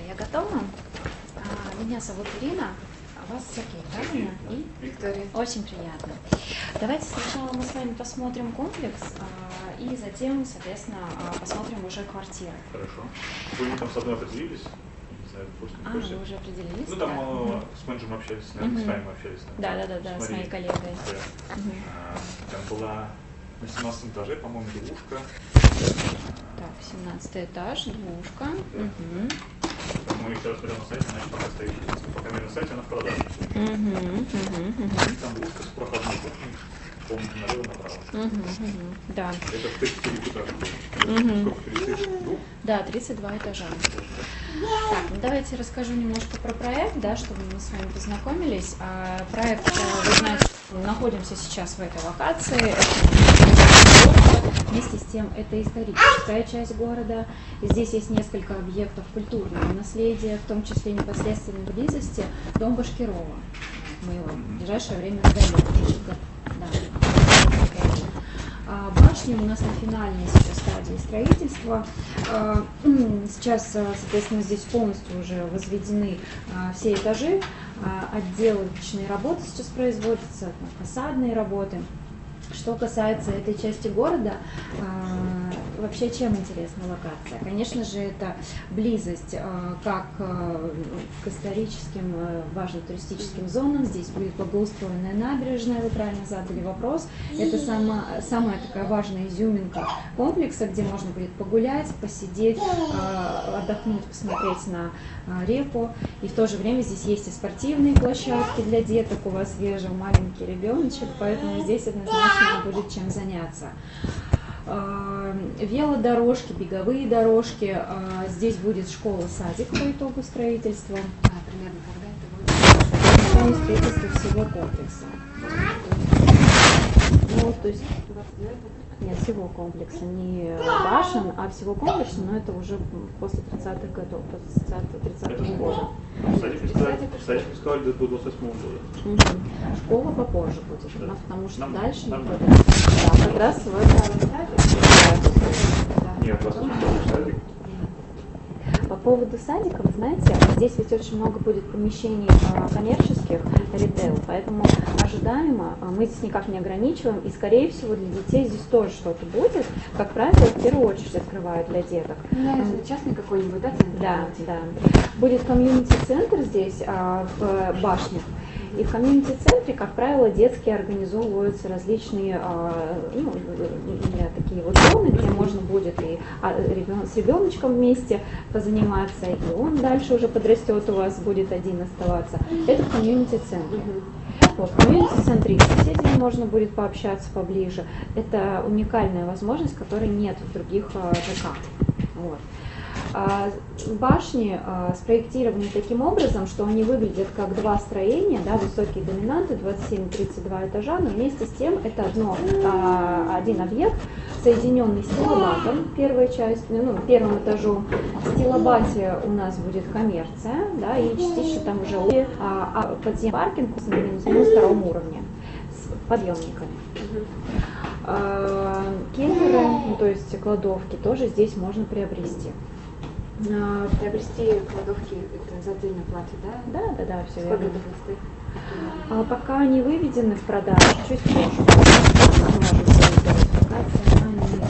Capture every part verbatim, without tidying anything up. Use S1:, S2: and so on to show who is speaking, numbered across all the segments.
S1: я готова. А, меня зовут Ирина. А вас Сергей, правильно? И
S2: Виктория.
S1: Очень приятно. Давайте сначала мы с вами посмотрим комплекс, а, и затем, соответственно, а, посмотрим уже квартиры.
S2: Хорошо. Вы там с одной определились? Не знаю, в
S1: А,
S2: курсе.
S1: вы уже определились?
S2: Ну там
S1: да.
S2: э,
S1: Угу.
S2: с менеджером общались, наверное,
S1: Мгм.
S2: с вами общались.
S1: Да, да, да, да, с моей коллегой.
S2: Да.
S1: Мгм.
S2: А, там была на семнадцатом этаже, по-моему, двушка.
S1: Так, семнадцатый этаж, двушка. Угу.
S2: По-моему, я вчера смотрел на сайте, значит, пока стоит. Пока на сайте, она в продаже.
S1: Угу, угу, угу.
S2: Там двушка с проходной кухней, комната налево направо.
S1: Угу, угу. Да.
S2: Это в тридцать четыре этажа.
S1: Угу.
S2: Сколько? тридцать два?
S1: Да, тридцать два этажа. Так, ну давайте расскажу немножко про проект, да, чтобы мы с вами познакомились. А, проект, вы знаете, мы находимся сейчас в этой локации. Вместе с тем, это историческая часть города. Здесь есть несколько объектов культурного наследия, в том числе непосредственно в близости дом Башкирова. Мы его в ближайшее время сдаем. Да. Башни у нас на финальной сейчас стадии строительства. Сейчас, соответственно, здесь полностью уже возведены все этажи. Отделочные работы сейчас производятся, фасадные работы. Что касается этой части города, вообще чем интересна локация? Конечно же, это близость как к историческим важным туристическим зонам. Здесь будет благоустроенная набережная, вы правильно задали вопрос. Это сама, самая такая важная изюминка комплекса, где можно будет погулять, посидеть, отдохнуть, посмотреть на реку. И в то же время здесь есть и спортивные площадки для деток. У вас свежий маленький ребеночек, поэтому здесь однозначно будет чем заняться. Велодорожки, беговые дорожки. Здесь будет школа-садик по итогу строительства.
S2: А, примерно когда это будет?
S1: Строительство всего комплекса. Ну, то есть, нет, всего комплекса, не башен, а всего комплекса, но это уже после тридцатых годов, после тридцатого года.
S2: Садик не сказали до двадцать восьмого года.
S1: Угу. Школа попозже будет, да. Потому что
S2: Нам,
S1: дальше
S2: нам
S1: не будет. Да, как раз в этом.
S2: Нет, двадцать восьмой садик.
S1: По поводу садика, вы знаете, здесь ведь очень много будет помещений э, коммерческих, ритейл, поэтому ожидаемо э, мы здесь никак не ограничиваем, и скорее всего для детей здесь тоже что-то будет. Как правило, в первую очередь открывают для деток.
S3: Да, если частный какой-нибудь, да, центр?
S1: Да, да. Будет комьюнити-центр здесь э, в башнях. И в комьюнити-центре, как правило, детские организовываются различные ну, такие вот зоны, где можно будет и с ребеночком вместе позаниматься, и он дальше уже подрастет, у вас будет один оставаться. Это в комьюнити-центре. Вот, в комьюнити-центре и с соседями можно будет пообщаться поближе. Это уникальная возможность, которой нет в других ЖК. Вот. Башни спроектированы таким образом, что они выглядят как два строения, да, высокие доминанты, двадцать семь тридцать два этажа, но вместе с тем это одно, один объект, соединенный стилобатом, первая часть, ну, первым этажом. В стилобате у нас будет коммерция, да, и частично там уже а, подземный паркинг на минус втором уровне с подъемниками. А, кемеры, ну, то есть кладовки, тоже здесь можно приобрести.
S3: Приобрести кладовки это за отдельную плату, да?
S1: Да, да, да, все
S3: Сколько
S1: верно.
S3: это будет стоить?
S1: А, пока они выведены в продажу, чуть позже. Можем сделать локации.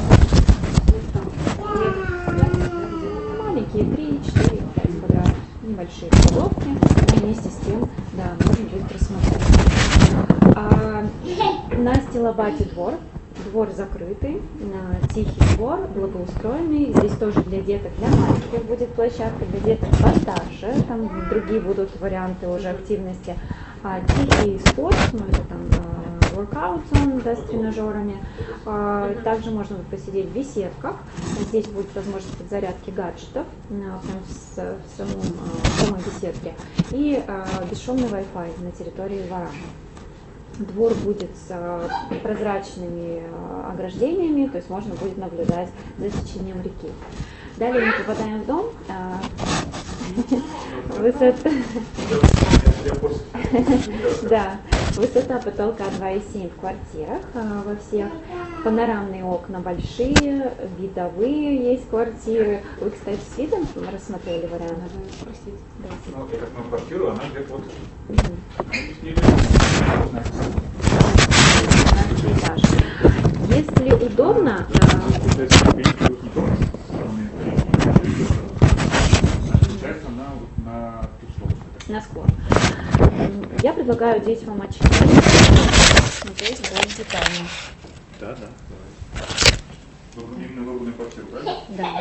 S1: Маленькие, три-четыре квадратных, небольшие кладовки. И вместе с тем, да, можно будет рассмотреть. А, на стилобате двор. Двор закрытый, тихий двор, благоустроенный. Здесь тоже для деток, для маленьких будет площадка, для деток постарше. Там другие будут варианты уже активности. А, тихий спорт, ну это там воркаут зон, да, с тренажерами. А, также можно будет посидеть в беседках. Здесь будет возможность подзарядки гаджетов а, прям в, в, самом, в самой беседке. И а, бесшумный Wi-Fi на территории двора. Двор будет с прозрачными ограждениями, то есть можно будет наблюдать за течением реки. Далее мы попадаем в дом. Высота. Да. Высота потолка два и семь в квартирах, а, во всех. Панорамные окна большие, видовые есть квартиры. Вы, кстати, с видом рассмотрели вариант?
S3: Надо спросить.
S1: Давайте.
S2: Ну, я как на квартиру, она где-то вот...
S1: Мгм.
S2: Она здесь не видно.
S1: двенадцатый этаж. Если удобно,
S2: Да, получается, перейти вот не только со стороны перейти, а получается на, вот на ту сторону.
S1: на склон. М, Я предлагаю одеть вам очки. Смотреть более детально.
S2: Да, да. Давай. Именно выбранную квартиру, правильно?
S1: Да.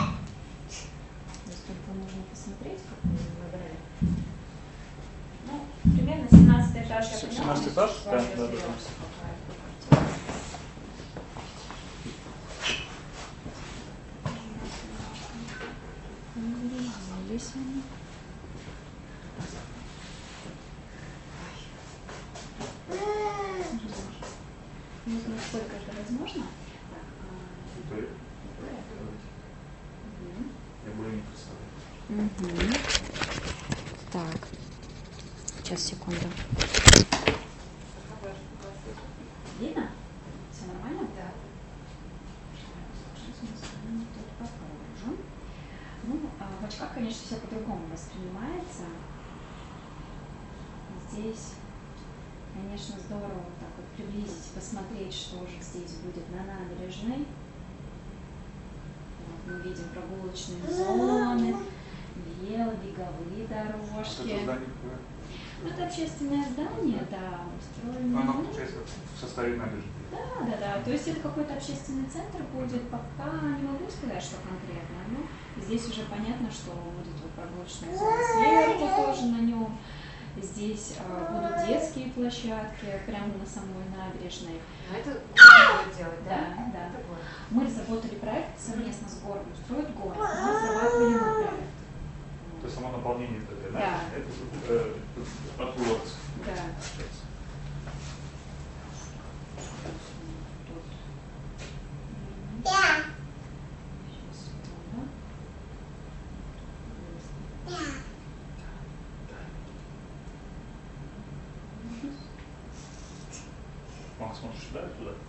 S1: Сколько можно посмотреть, как мы выбрали. Ну, примерно семнадцатый этаж, я поняла.
S2: семнадцатый этаж? Да,
S1: Ваша
S2: да, да.
S1: версия, какая квартира. Здесь они. Ну, насколько это возможно? Так, а,
S2: Да.
S1: мгм.
S2: Я более не представляю.
S1: Мгм. Так, сейчас, секунду. Видно? Все нормально? Да. Тут покажем. Ну, а в очках, конечно, все по-другому воспринимается. Здесь, конечно, здорово вот так вот приблизить, посмотреть, что же здесь будет на набережной. Вот, мы видим прогулочные зоны, вело, беговые
S2: Вот это
S1: дорожки.
S2: здание какое?
S1: Ну, это общественное здание, да, устроено.
S2: Оно получается в составе набережной.
S1: Да, да, да. То есть это какой-то общественный центр будет, пока не могу сказать, что конкретно. Но здесь уже понятно, что будет вот прогулочная зона сверху тоже на нем. Здесь а, будут детские площадки прямо на самой набережной.
S3: А это надо делать,
S1: Да,
S3: да?
S1: да.
S3: Это вот.
S1: Мы разработали проект совместно с городом «Устроить город». Мы разрабатывали мы проект.
S2: То есть само наполнение этой
S1: Да.
S2: набережной, это э, от горца.
S1: Да.
S2: Получается.
S1: Тут. Сейчас, секунду.
S2: Мама, смотришь сюда и туда?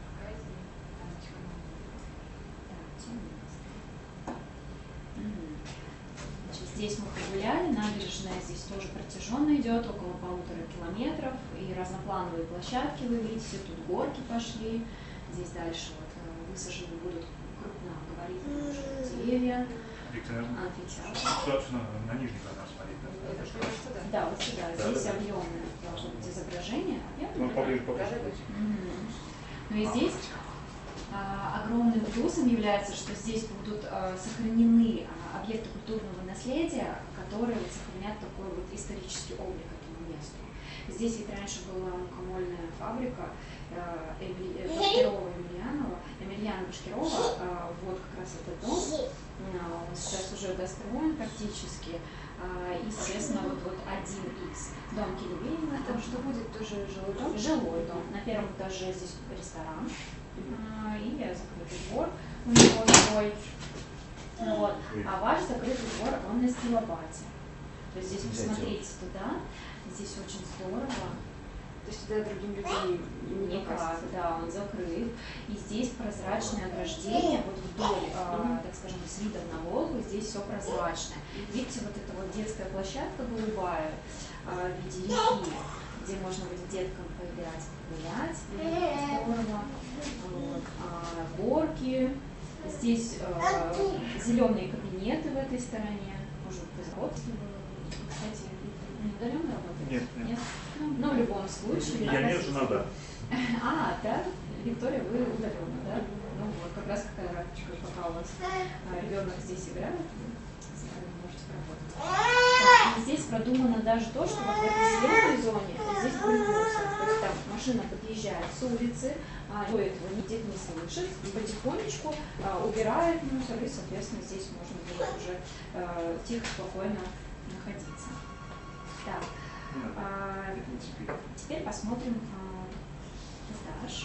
S1: Значит, здесь мы погуляли, набережная здесь тоже протяженно идет, около полутора километров, и разноплановые площадки вы видите, тут горки пошли, здесь дальше вот э, высажены будут крупногабаритные уже деревья,
S2: Виктор, наверное,
S1: амфитеатр.
S2: сюда, сюда, на, на нижний канал смотреть, да?
S3: Это что, сюда?
S1: Да, вот сюда,
S2: Да,
S1: здесь
S2: да, да.
S1: объемное должно быть изображение.
S2: Ну,
S1: Объемное,
S2: поближе,
S1: да?
S2: поближе.
S3: Да, да, да.
S1: Мгм. Ну и здесь а, огромным плюсом является, что здесь будут а, сохранены а, объекты культурного наследия, которые вот сохранят такой вот исторический облик этому месту. Здесь ведь раньше была мукомольная фабрика а, Эмили- э, Башкирова Емельянова, Емельяна Башкирова, а, вот как раз этот дом, а, он сейчас уже достроен практически, а, и, соответственно, вот, вот один из дом Келебеева,
S3: А там что будет? Тоже жилой дом?
S1: жилой дом. На первом этаже здесь ресторан а, и закрытый двор у него свой. Вот. А ваш закрытый двор, он на Стилобате. То есть здесь посмотрите туда, здесь очень здорово.
S3: То есть туда другим людям не
S1: Никак,
S3: попасть?
S1: да, он закрыт. И здесь прозрачное ограждение, вот вдоль, а, так скажем, с видом на Волгу, здесь все прозрачное. Видите, вот эта вот детская площадка голубая а, в виде реки, где можно будет деткам поиграть, погулять. Здорово. Вот. А, горки. Здесь а, зеленые кабинеты в этой стороне. Может, производство было. Кстати, не удаленно работает?
S2: Нет, нет.
S1: Но в любом случае.
S2: Я нет, жена, да.
S1: А, да? Виктория, вы удаленно, да? Ну вот, как раз какая рамочка, пока у вас а, ребенок здесь играет, вы можете поработать. Так, и здесь продумано даже то, что вот в этой зеленой зоне здесь будет мусор. То есть там машина подъезжает с улицы, а, никто этого не видит, не слышит, и потихонечку а, убирает мусор, и, соответственно, здесь можно будет уже а, тихо, спокойно находиться. Так.
S2: Не надо.
S1: А,
S2: Это не теперь.
S1: теперь посмотрим а, этаж.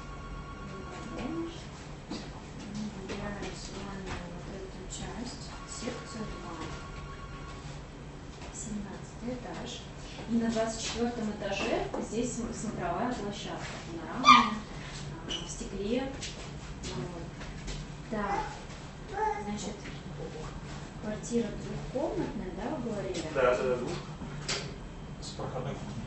S1: Выбираем с вами вот эту часть, секцию два. семнадцатый этаж. И на двадцать четвёртом этаже здесь смотровая площадка, панорамная, а, в стекле. Вот. Так, значит, квартира двухкомнатная, да, вы говорили?
S2: Да, да, да, двух. С проходной кухней.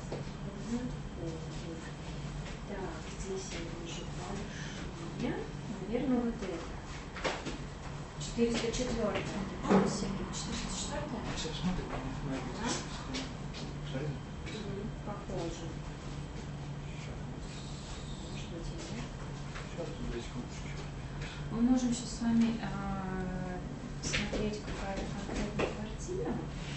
S1: Так, здесь я вижу большие. Наверное, вот это. четыреста четвёртая. четыреста четвёртая?
S2: Сейчас смотри,
S1: Да?
S2: смотри.
S1: Мгм, похоже. Может быть, и нет.
S2: Сейчас, две секундочки.
S1: Мы можем сейчас с вами а, смотреть какая-то конкретная квартира.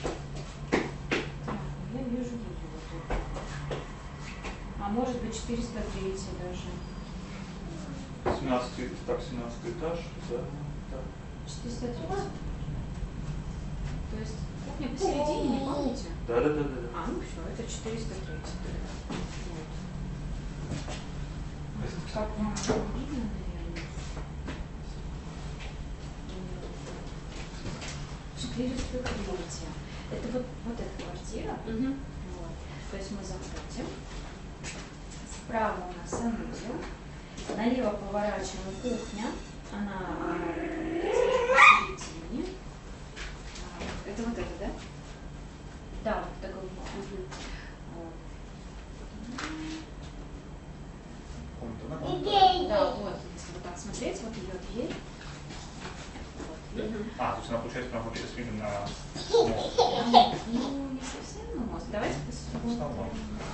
S1: Так, я вижу вот эту. А может быть четыреста третья даже.
S2: семнадцатый, так, семнадцатый этаж, да, да.
S1: четыреста третья. То есть кухня посередине, не помните?
S2: Да, да, да, да, да.
S1: А, ну все, это четыреста третья. Вот. Как вам видно, наверное? четыреста третья. Это вот, вот эта квартира. Вот. То есть мы заходим. Справа у нас санузел. Налево поворачиваем кухня. Она, так скажем, посередине. Это вот это, да? Да, вот такой вот. Вот. Да, вот, если вот так смотреть, вот ее дверь. Вот, видно.
S2: А, то есть она получается прям вообще с видом на мост.
S1: Ну, не совсем на мост. Давайте посмотрим.
S2: Основном.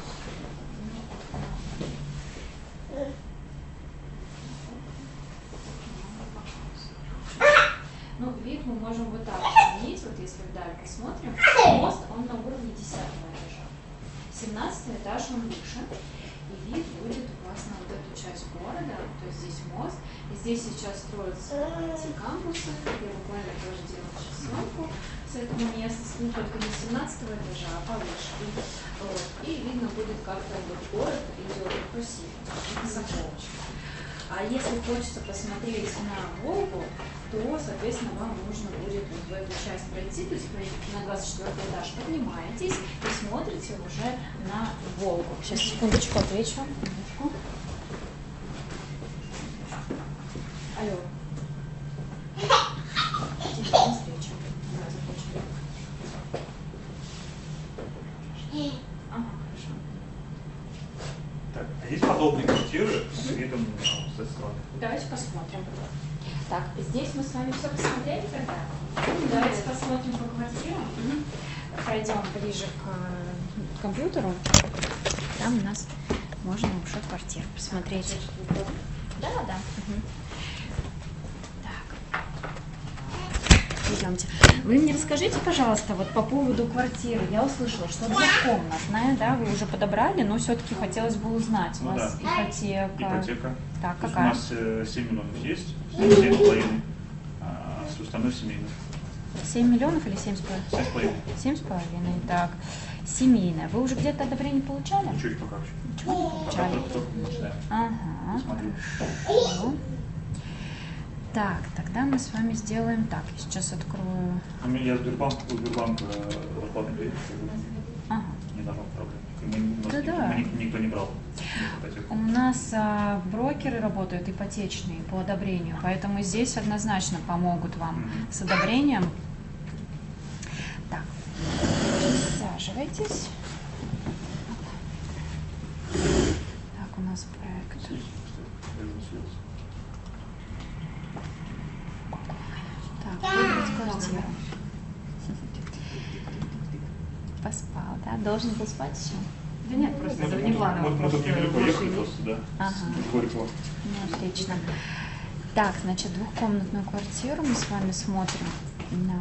S1: Ну, вид мы можем вот так изменить, вот если вдаль посмотрим. Мост, он на уровне десятого этажа. семнадцатый этаж, он выше. И вид будет у вас на вот эту часть города, то есть здесь мост. И здесь сейчас строятся эти кампусы. Я буквально тоже делала сейчас съемку с этого места, ну, только не с семнадцатого этажа, а повыше. Вот. И видно будет, как там вот город идет красиво, высоко. А если хочется посмотреть на Волгу, то, соответственно, вам нужно будет вот в эту часть пройти, то есть вы на двадцать четвёртый этаж поднимаетесь и смотрите уже на Волгу. Сейчас, секундочку, отвечу. Минутку. Алло. Телефон встреча. Да, закончили. Ага, хорошо.
S2: Так, а есть подобные квартиры с видом на склад?
S1: Давайте посмотрим. Так, здесь мы с вами все посмотрели тогда. Давайте посмотрим по квартирам. Пройдем ближе к э, компьютеру. Там у нас можно уже квартиру посмотреть. Да, да. Угу. Так. Идемте. Вы мне расскажите, пожалуйста, вот по поводу квартиры. Я услышала, что двухкомнатная, да, вы уже подобрали, но все-таки хотелось бы узнать. У
S2: Ну
S1: вас
S2: да.
S1: ипотека.
S2: Ипотека.
S1: Так,
S2: То есть
S1: какая?
S2: у нас э, семь миллионов есть, семь с половиной, а все остальное семейное.
S1: семь миллионов или семь с половиной?
S2: семь с половиной.
S1: Семь с половиной, так. Семейная. Вы уже где-то одобрение получали?
S2: Чуть пока еще.
S1: Ничего не
S2: Пока
S1: получали.
S2: только, только начинаем.
S1: Ага.
S2: Смотрю.
S1: Хорошо. Так, тогда мы с вами сделаем так. Я сейчас открою.
S2: У меня я Сбербанк, у Сбербанка зарплатный кредит.
S1: Ага.
S2: Не должно быть проблем. Мы, у нас
S1: Да-да.
S2: никто, никто- никто не брал ипотеку.
S1: У нас а, брокеры работают ипотечные по одобрению, поэтому здесь однозначно помогут вам
S2: Мгм.
S1: с одобрением. Так, присаживайтесь. Так, у нас проект. Так, выбрать квартиру. Поспал, да? Должен был спать еще?
S3: Да нет, просто
S2: Мы,
S3: это
S2: мы,
S3: внепланово.
S2: мы, мы тут недалеко ехали просто, да,
S1: Ага.
S2: с Горького.
S1: Ну, отлично. Так, значит, двухкомнатную квартиру мы с вами смотрим на...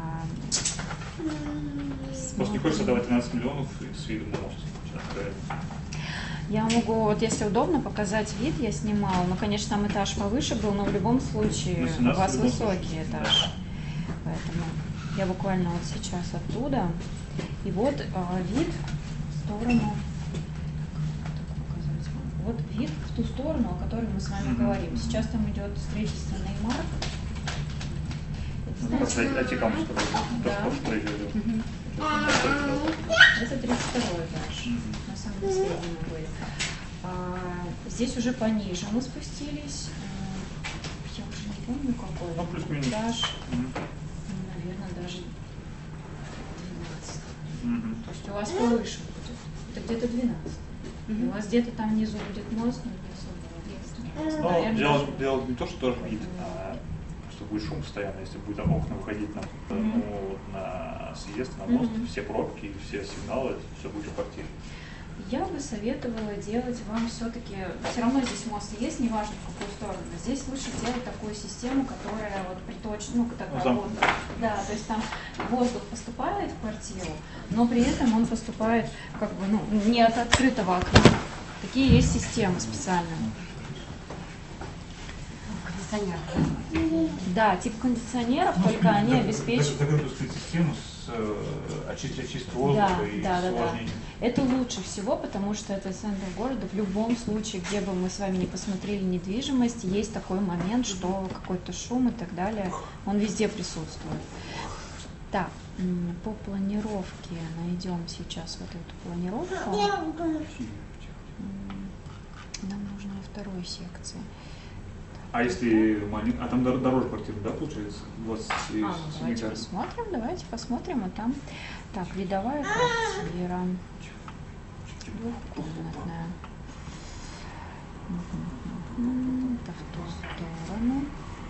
S2: Просто не хочется давать тринадцать миллионов и с видом на мост. Сейчас, да.
S1: Я могу, вот если удобно, показать вид, я снимала. Ну, конечно, там этаж повыше был, но в любом случае
S2: Ну,
S1: у
S2: семнадцать
S1: вас
S2: в любом
S1: высокий
S2: случае,
S1: этаж.
S2: да.
S1: Поэтому я буквально вот сейчас оттуда. И вот а, вид в сторону... Так показать вам. Вот вид в ту сторону, о которой мы с вами
S2: Мгм.
S1: говорим. Сейчас там идет строительство Неймар. Это
S2: Ну, Просто
S1: знаете,
S2: отекам, что ли?
S1: Да.
S2: То, что идет.
S1: Мгм. Это тридцать второй этаж, на самом последнем мы были. А, здесь уже пониже мы спустились. А, я уже не помню, какой
S2: Ну, плюс-минус.
S1: этаж.
S2: Мгм.
S1: Ну, наверное, даже двенадцать.
S2: Мгм.
S1: То есть у вас повыше будет. Это где-то двенадцать.
S3: Мгм.
S1: У вас где-то там внизу будет мост, но не особо.
S2: Ну,
S1: Наверное,
S2: дело,
S1: даже-
S2: дело не то, что тоже вид, а что будет шум постоянно, если будет окна выходить на,
S1: Мгм.
S2: ну, на съезд, на мост,
S1: Мгм.
S2: все пробки, все сигналы, все будет в квартире.
S1: Я бы советовала делать вам все-таки, все равно здесь мост есть, неважно в какую сторону. Здесь лучше делать такую систему, которая вот приточна, ну, такая
S2: Ну,
S1: воздух. Да, то есть там воздух поступает в квартиру, но при этом он поступает как бы, ну, не от открытого окна. Такие есть системы специальные.
S3: Кондиционер.
S1: Да, тип кондиционеров, только они обеспечивают.
S2: Закрытую систему с э, очистить очистку воздуха
S1: Да,
S2: и
S1: да, да,
S2: с
S1: да.
S2: увлажнением.
S1: Это лучше всего, потому что это центр города. В любом случае, где бы мы с вами не посмотрели недвижимость, есть такой момент, что какой-то шум и так далее, он везде присутствует. Так, м, по планировке найдем сейчас вот эту планировку. М, Нам нужно во второй секции.
S2: А если мали- а там дор- дороже квартира, да, получается? двадцать
S1: А,
S2: семь
S1: ну, давайте
S2: этажей.
S1: посмотрим, давайте посмотрим. И там, так, видовая квартира. Двухкомнатная. Мгм. Это в ту сторону.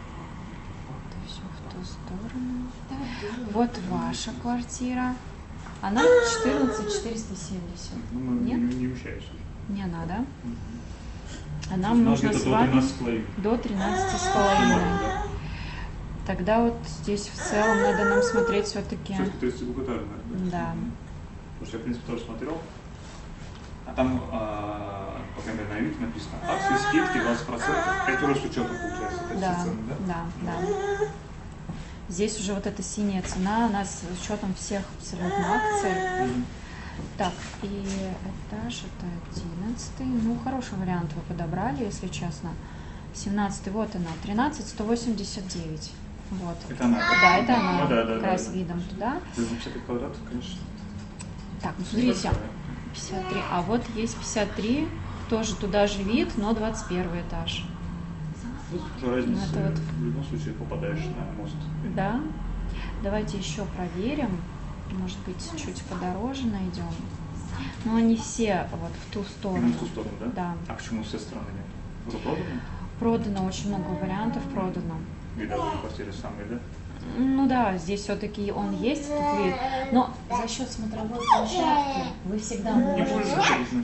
S1: Это все в ту сторону. Вот ваша квартира. Она четырнадцать четыреста семьдесят.
S2: Ну, мы
S1: Нет?
S2: не, не вмещаешься.
S1: Не надо.
S2: Мгм.
S1: А нам
S2: У нас
S1: нужно
S2: где-то
S1: с
S2: до
S1: вами
S2: тринадцати с половиной.
S1: до тринадцати с половиной.
S2: Да.
S1: Тогда вот здесь в целом надо нам смотреть все-таки.
S2: Все-таки тридцатидвухэтажная.
S1: Да.
S2: Потому что я, в принципе, тоже смотрел. А там, а, по крайней мере, на вид написано акции, скидки двадцать процентов. Это уже с учетом, получается, это
S1: Да,
S2: все цены, да?
S1: да, да. Здесь уже вот эта синяя цена, она с учетом всех абсолютно акций.
S2: Мгм.
S1: Так, и этаж это одиннадцатый. Ну, хороший вариант вы подобрали, если честно. семнадцатый, вот она, тринадцать сто восемьдесят девять. Вот.
S2: Это она, да?
S1: Да, это она,
S2: Ну, да, да,
S1: как
S2: да,
S1: раз
S2: да.
S1: видом туда.
S2: пятьдесят квадратов, конечно.
S1: Так, ну смотрите, пятьдесят три. А вот есть пятьдесят три, тоже туда же вид, но двадцать первый этаж.
S2: Тут уже разница.
S1: Это вот-
S2: В любом случае попадаешь на мост.
S1: Да. Давайте еще проверим. Может быть, чуть подороже найдем. Но они все вот в ту сторону.
S2: Именно в ту сторону, да?
S1: Да.
S2: А почему с этой стороны нет? Уже продано?
S1: Продано очень много вариантов, продано.
S2: Видовые квартиры самые, да?
S1: Ну да, здесь все-таки он есть, этот вид. Но за счет смотровой площадки вы всегда
S2: Не
S1: можете.
S2: больше, чем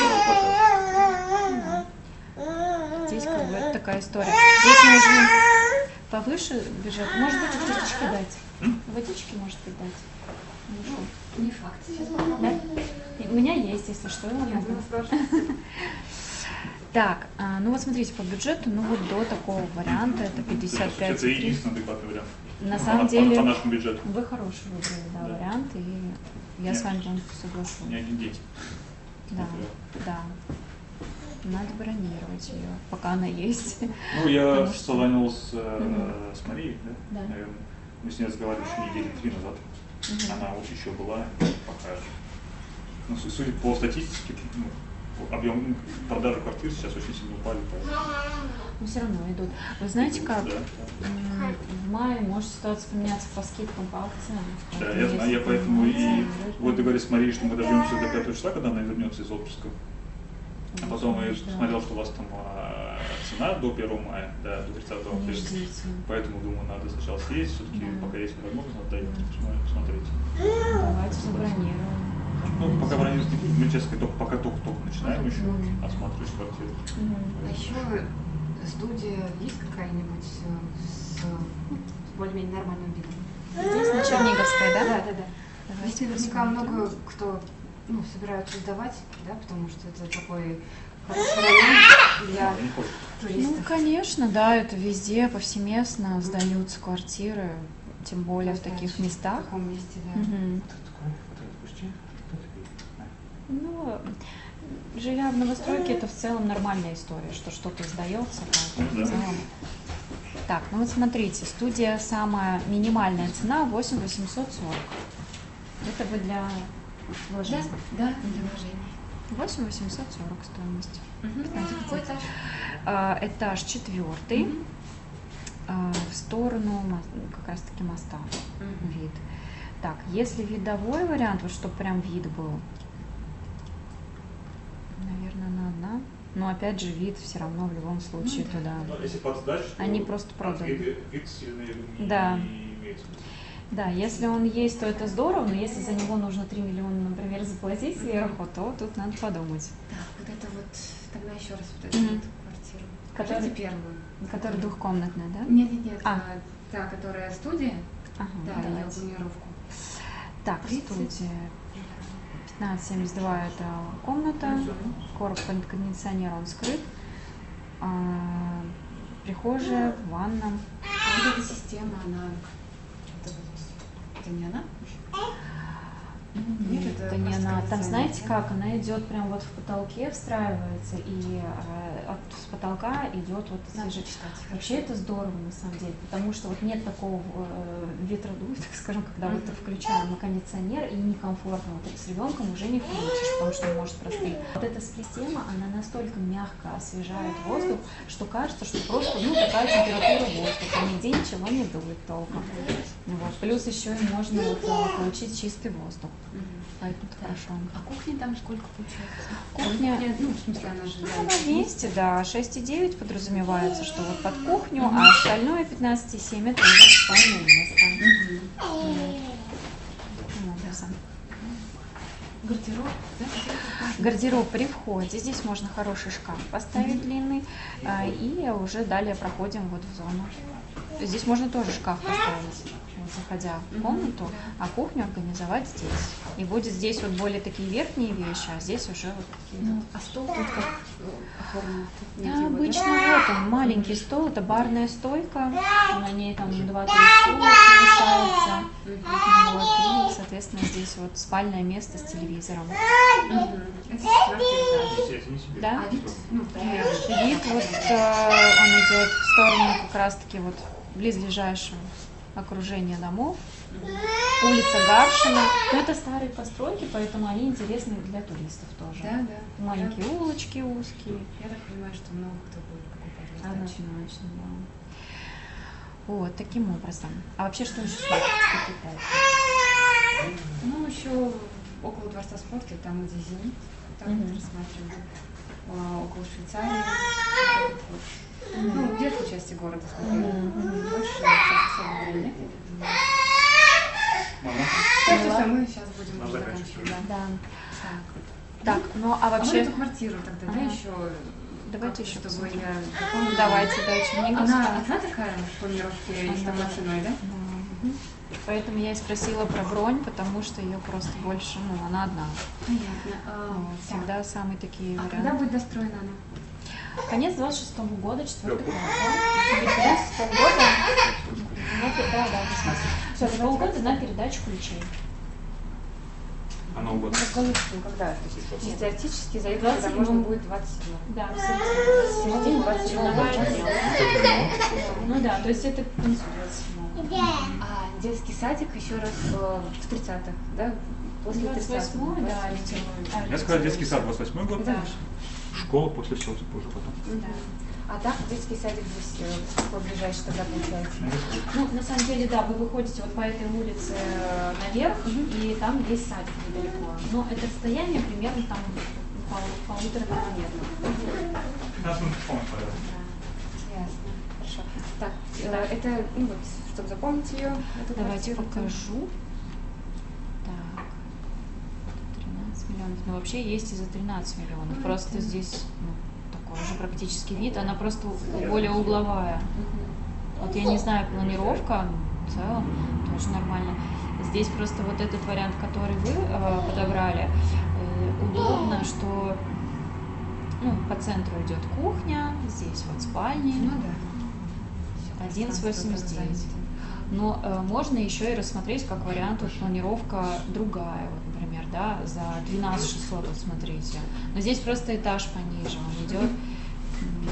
S2: смотреть.
S1: Здесь как бы это такая история. Здесь можно повыше бюджет. Может быть, водички дать.
S2: М?
S1: Водички, может быть, дать. Ну что?
S3: Не факт. Сейчас
S1: Да? У меня есть, если что, я могу
S3: Нет,
S1: дать.
S3: ну спрашивайте.
S1: Так, а, ну вот смотрите, по бюджету, ну вот до такого варианта это пятьдесят пять
S2: Это
S1: и три.
S2: единственный адекватный вариант.
S1: На
S2: По-
S1: самом
S2: по-
S1: деле-
S2: По нашему бюджету.
S1: Вы хороший выбрали, да,
S2: Да.
S1: вариант, и я с
S2: Нет.
S1: вами полностью соглашусь.
S2: Не один день.
S1: Да, да. Надо бронировать ее, пока она есть.
S2: Ну, я
S1: Потому что-
S2: созвонил с, э,
S1: Мгм.
S2: с Марией, да?
S1: Да.
S2: Наверное. Мы с ней разговаривали еще недели три назад.
S1: Мгм.
S2: Она вот еще была, пока. Ну, с- судя по статистике, ну, объем продажи квартир сейчас очень сильно упали. поэтому-
S1: Но все равно идут. Вы знаете как?
S2: Да,
S1: М, В мае может ситуация поменяться по скидкам, по акциям.
S2: да,
S1: Поэтому
S2: я знаю, я
S1: если
S2: поэтому и
S1: поменяется,
S2: вот договорились с Марией, что мы дождемся до пятого числа, когда она вернется из отпуска. А потом я
S1: Да.
S2: посмотрел, что у вас там а, цена до первого мая, да, до тридцатого
S1: Не
S2: апреля.
S1: ждите.
S2: Поэтому думаю, надо сначала съездить, все-таки
S1: Да.
S2: пока есть возможность, надо доехать,
S1: Да.
S2: посмотреть.
S1: Давайте забронируем.
S2: Ну, пока бронировать не будем, мы, честно говоря, только, пока только-только начинаем еще
S1: Мгм.
S2: осматривать квартиру.
S1: Мгм.
S3: А еще студия есть какая-нибудь э, с, с более-менее нормальным видом?
S1: Здесь на Черниговской, да?
S3: Да, да, да.
S1: Давайте
S3: Здесь наверняка
S1: посмотрим.
S3: много кто ну, собираются сдавать, да, потому что это такой хороший район для
S2: Не хочет.
S1: Ну,
S3: туристов.
S1: конечно, да, это везде повсеместно сдаются квартиры, тем более в таких
S3: В
S1: местах.
S3: таком месте, да.
S1: Мгм.
S2: Кто такой? Вот это пусти. Кто такой? А.
S1: Ну, живя в новостройке, это в целом нормальная история, что что-то сдается, так,
S2: Ну
S1: в
S2: да.
S1: целом. Так, ну вот смотрите, студия самая минимальная цена восемь тысяч восемьсот сорок. Это вы для вложения?
S3: Да, для вложений.
S1: восемь тысяч восемьсот сорок стоимость.
S3: Угу. Какой этаж?
S1: А, этаж четвертый,
S3: Мгм.
S1: а, в сторону мо- как раз таки моста
S3: Мгм.
S1: вид. Так, если видовой вариант, вот чтобы прям вид был, наверное, на одна. Но опять же вид все равно в любом случае
S3: Ну да.
S1: туда.
S2: Ну, если под сдачу, то
S1: Они просто
S2: от
S1: проданы.
S2: вида- вид сильно не,
S1: Да.
S2: не имеет смысла.
S1: Да, если он есть, то это здорово, но если за него нужно три миллиона, например, заплатить сверху, то тут надо подумать.
S3: Так, вот это вот, тогда еще раз вот эту
S1: Мгм.
S3: вот квартиру.
S1: Который-
S3: Покажите первую.
S1: Которая двухкомнатная, да?
S3: Нет, нет, нет,
S1: А.
S3: а, та, которая студия,
S1: Ага,
S3: да, ее
S1: давайте.
S3: планировку.
S1: Так,
S3: тридцать.
S1: студия пятнадцать семьдесят два это комната, короб под кондиционер он скрыт, а, прихожая, ванна.
S3: А вот эта система, она, это, вот, это не она? Нет, это
S1: это не
S3: просто
S1: она. Там
S3: кондиционер,
S1: знаете
S3: да?
S1: как? Она идет прям вот в потолке, встраивается, и э, от, с потолка идет вот
S3: Надо
S1: свежий-
S3: читать.
S1: Вообще это здорово на самом деле, потому что вот нет такого э, ветродуя, так скажем, когда вот ты включаем на кондиционер и некомфортно. Вот с ребенком уже не включишь, потому что он может простыть. Вот эта система, она настолько мягко освежает воздух, что кажется, что просто ну такая температура воздуха, нигде ничего не дует толком. Вот. Плюс еще и можно вот, э, получить чистый воздух.
S3: Мгм.
S1: Поэтому это хорошо.
S3: А кухня там сколько получается?
S1: Кухня-
S3: ну, в смысле, она же...
S1: Ну, на месте, да, шесть и девять подразумевается, что вот под кухню, а остальное пятнадцать и семь это уже спальное место.
S3: Мгм.
S1: Таким образом.
S3: Гардероб, да?
S1: Гардероб при входе. Здесь можно хороший шкаф поставить длинный, а, и уже далее проходим вот в зону. Здесь можно тоже шкаф поставить, вот, заходя в
S3: Мгм.
S1: комнату, а кухню организовать здесь. И будет здесь вот более такие верхние вещи, а здесь уже вот такие.
S3: Ну, а стол тут как э, оформлен? Тут нет
S1: Да,
S3: его, да?
S1: обычно вот он, маленький стол, это барная стойка, на ней там два-три стула помещаются.
S3: Мгм.
S1: Вот, и, соответственно, здесь вот спальное место с телевизором.
S3: Мгм. Это четвертый этаж.
S2: Если не себе.
S1: Да?
S3: А вид, ну, примерно.
S1: Вид вот э, он идет в сторону как раз-таки вот близлежащего окружения домов. Улица Гаршина. Но это старые постройки, поэтому они интересны для туристов тоже.
S3: Да, да.
S1: Маленькие улочки узкие.
S3: Я так понимаю, что много кто будет покупать в сдаче.
S1: Однозначно, да. Вот, таким образом. А вообще что еще стоит? Какие проекты?
S3: Ну, еще около Дворца спорта, там, где «Зенит», там
S1: Мгм.
S3: вот рассматривали. А, около Швейцарии. Вот это вот. Ну, в верхней части города смотрели.
S1: Мгм.
S3: Больше сейчас особо времени нет.
S2: Мама.
S3: Все, все, все, мы сейчас будем
S2: Надо
S3: уже
S2: заканчивать.
S3: заканчивать. Да.
S1: Да.
S3: Так.
S1: Так, ну а
S3: А вот
S1: вообще...
S3: эту квартиру тогда, да,
S1: Ага.
S3: еще...
S1: Давайте
S3: как-то,
S1: еще
S3: чтобы
S1: посмотрим.
S3: я запомнила.
S1: Давайте, дальше. Мне
S3: Она одна такая в планировке и с
S1: Она-
S3: такой ценой, да?
S1: Да. Поэтому я и спросила про бронь, потому что ее просто больше, ну, она одна.
S3: Понятно. А,
S1: Вот,
S3: так.
S1: всегда самые такие
S3: А когда
S1: варианты.
S3: будет достроена она?
S1: Конец двадцать шестого года, четвертый квартал. Через полгода, на- да, да, все, за полгода на передачу ключей.
S2: А Новый год?
S3: Когда?
S2: Нет.
S3: Теоретически заехать
S1: двадцать
S3: туда можно
S1: седьмого.
S3: будет двадцать седьмого.
S1: Да, в середине двадцать седьмого отдела. Ну да, то есть это к концу двадцать седьмого.
S3: А детский садик еще раз э, в тридцатых, да? После
S1: двадцать восьмого,
S3: тридцатого.
S1: да, ориентировочно.
S2: Я сказал детский сад двадцать восьмой год.
S1: Да.
S2: Школа после всего позже потом.
S1: Да.
S3: А так детский садик здесь э, какой ближайший тогда получается?
S1: Ну, на самом деле, да, вы выходите вот по этой улице э, наверх, и там есть садик недалеко. Но это расстояние примерно там пол- полутора километров.
S2: пятнадцать минут пешком, наверное.
S3: Да. Ясно. Хорошо. Так, э, это, ну вот, чтобы запомнить ее, эту
S1: Давайте
S3: квартиру,
S1: покажу. Так, тринадцать миллионов. Ну, вообще есть и за тринадцать миллионов.
S3: Ну,
S1: Просто
S3: это-
S1: здесь ну, такой же практически вид. Она просто более угловая.
S3: Мгм.
S1: Вот я не знаю, планировка ну, в целом тоже нормально. Здесь просто вот этот вариант, который вы э, подобрали, э, удобно, что ну, по центру идет кухня, здесь вот спальня.
S3: Ну да.
S1: одиннадцать восемьдесят девять.
S3: Пространство
S1: Но э, можно еще и рассмотреть как вариант вот, планировка другая, вот, например, да, за двенадцать шестьсот, вот смотрите. Но здесь просто этаж пониже, он идет м,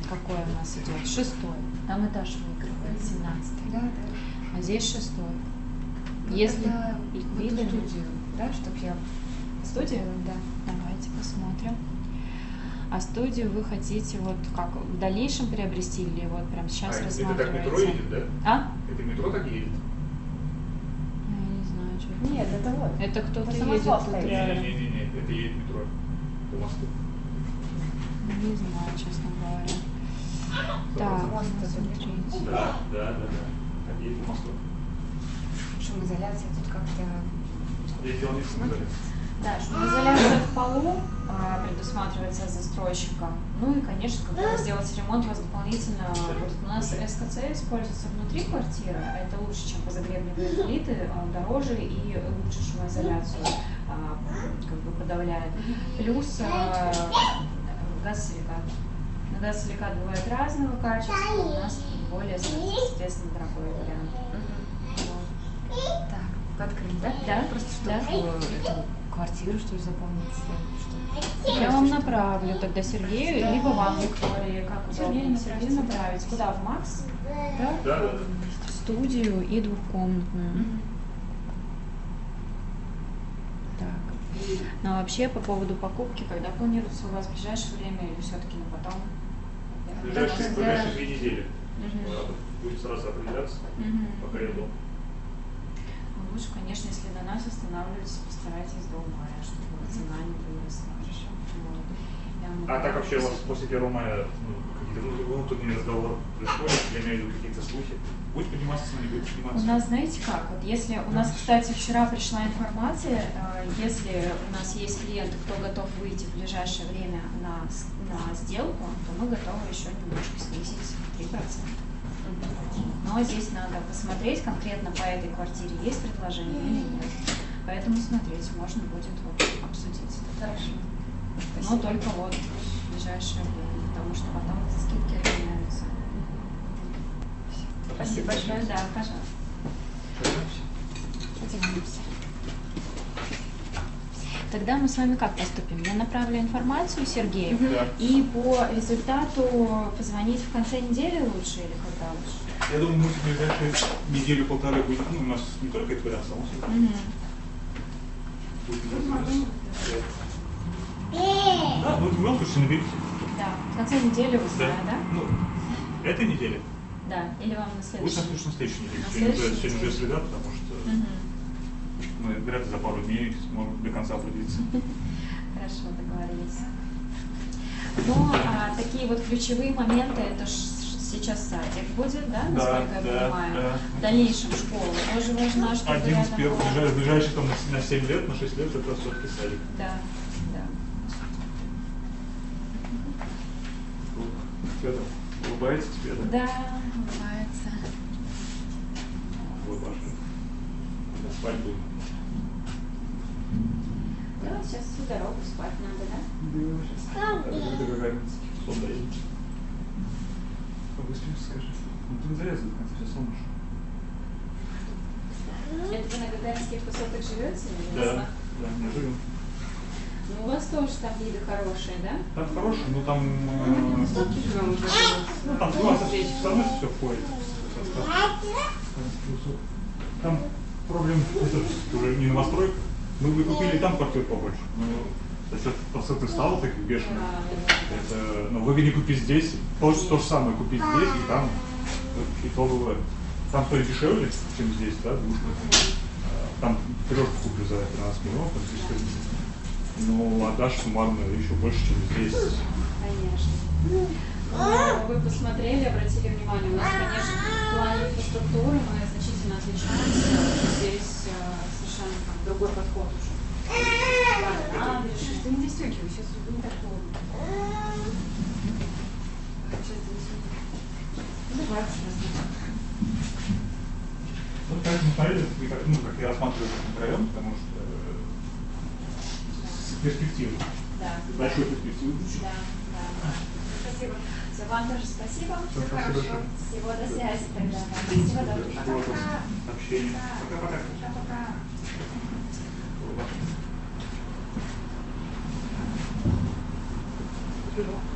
S1: какой у нас идет? Шестой. Там этаж выигрывает, семнадцатый.
S3: Да, да.
S1: А здесь шестой.
S3: Ну,
S1: Если
S3: тогда
S1: и
S3: в
S1: видно,
S3: эту студию, да, чтобы я...
S1: студию?
S3: Да.
S1: Давайте посмотрим. А студию вы хотите вот как в дальнейшем приобрести или вот прямо сейчас
S4: А, это
S1: рассматриваете?
S4: так метро едет, да?
S1: А?
S4: Это метро так едет?
S1: Ну, я не знаю, что это.
S3: Нет, это вот.
S1: Это кто-то
S3: Это
S1: едет
S3: самосвал
S1: тут
S3: стоит.
S1: рядом.
S4: Не-не-не, это едет метро по мосту.
S1: Не знаю, честно говоря. Так,
S4: процентов.
S1: ну, смотрите.
S4: Да, да, да, да. Так едет по мосту.
S3: Шумоизоляция тут как-то...
S4: Я делал не шумоизоляцию.
S1: Да, шумоизоляция в полу а, предусматривается застройщиком. Ну и, конечно, когда вы сделаете ремонт, у вас дополнительно... Вот у нас СКЦ используется внутри квартиры, а это лучше, чем позагребневые плиты, а, дороже и лучше шумоизоляцию а, как бы подавляет. Плюс а, газ-силикат. Но газ-силикат бывает разного качества, у нас более, соответственно, дорогой вариант. Вот.
S3: Так, открыть, да?
S1: Да,
S3: Просто чтобы
S1: да.
S3: эту квартиру, что ли, заполнить. Что...
S1: Я вам направлю тогда Сергею, либо вам, Виктории, как удобно. Сергею направить. Куда? В Макс? Да?
S4: Да, да, да.
S1: В студию и двухкомнатную. Так. Ну а вообще по поводу покупки, когда планируется у вас в ближайшее время или все-таки на потом?
S4: Ближайшие, ближайшие две недели.
S1: Мгм.
S4: Надо будет сразу определяться,
S1: Мгм.
S4: пока я дома.
S1: Ну, лучше, конечно, если на нас останавливаетесь, постарайтесь до мая, чтобы цена не выросла. Вот. Я вам
S4: А так вообще у вас
S1: направлю.
S4: после первого мая ну, какие-то ну, внутренние разговоры происходят, я имею в виду какие-то слухи. Будет подниматься цена, не будет
S1: У
S4: подниматься?
S1: нас, знаете как, вот если у нас, кстати, вчера пришла информация, э, если у нас есть клиенты, кто готов выйти в ближайшее время на, с- на сделку, то мы готовы еще немножко снизить три процента. Но здесь надо посмотреть конкретно по этой квартире, есть предложение или нет. Поэтому смотреть можно будет вот, обсудить.
S3: Хорошо.
S1: Но только вот в ближайшее время, потому что потом скидки отменяются.
S3: Спасибо большое.
S1: Да, пожалуйста. Одеваемся. Тогда мы с вами как поступим? Я направлю информацию Сергею,
S4: Да.
S1: и по результату позвонить в конце недели лучше или когда лучше?
S4: Я думаю, мы в ближайшие неделю-полторы будет, ну, у нас не только это вариант, само собой.
S1: Мгм.
S4: Будет интересно. Да, ну, в любом случае наберите.
S1: Да, в конце недели узнаю, да?
S4: Ну, этой неделе.
S1: Да, или вам на
S4: Будет
S1: следующий?
S4: на следующей, на следующей неделе.
S1: На
S4: Сегодня уже,
S1: следующей
S4: сегодня уже
S1: неделе.
S4: среда, потому что
S1: Мгм.
S4: мы вряд ли за пару дней сможем до конца определиться.
S1: Хорошо, договорились. Ну, а такие вот ключевые моменты, это ж сейчас садик будет, да, насколько я
S4: да,
S1: понимаю?
S4: да.
S1: В дальнейшем школа тоже важна, чтобы
S4: Один из
S1: рядом
S4: первых,
S1: была.
S4: ближайших, ближайших там, на- на семь лет, на шесть лет это все-таки садик.
S1: Да, да.
S4: Федор, улыбаетесь тебе, да?
S1: Да, улыбается.
S4: Вот ваш. Когда спать будем.
S1: Да, сейчас всю дорогу спать надо, да?
S4: Да, сейчас. Когда Гагаринский сон доедет. Побыстрее скажи. Ну ты не зарезал, в конце сейчас сон ушел.
S1: Это вы на Гагаринских высотах живете? или
S4: Да,
S1: ясно?
S4: да, мы живем.
S1: Ну, у вас тоже там виды хорошие, да?
S4: Там хороший, но там... э,
S3: Сколько живем уже?
S4: Ну, там у вас все равно все входит. Там проблем это уже не новостройка. Мы бы купили и там квартиру побольше. Но за счет процентных ставок таких бешеных. Это, ну, выгоднее купить здесь, то, то же самое купить здесь и там. Вот, и то бывает. Там стоит дешевле, чем здесь, да, двушка. А, Там трешку куплю за тринадцать миллионов, там здесь стоит. Ну, отдашь суммарно еще больше, чем здесь.
S1: Конечно. Но вы посмотрели, обратили внимание, у нас, конечно, в плане инфраструктуры мы значительно отличаемся. Здесь э, совершенно там, другой подход уже. Да, набережная.
S3: Ты не застегивай, сейчас не так холодно. Сейчас
S1: Ну, давай, рассмотрим.
S4: Ну, конечно, смотрели, как, ну, как я рассматриваю этот район, потому что э, с перспективой,
S1: Да.
S4: с большой перспективой.
S1: Да, да. Спасибо. Все, вам тоже спасибо.
S4: Всё, спасибо
S1: Хорошо.
S4: большое.
S1: Всего до связи тогда. Спасибо, да.
S4: Жду от вас сообщения. Пока-пока.
S1: Пока-пока.
S4: Спасибо.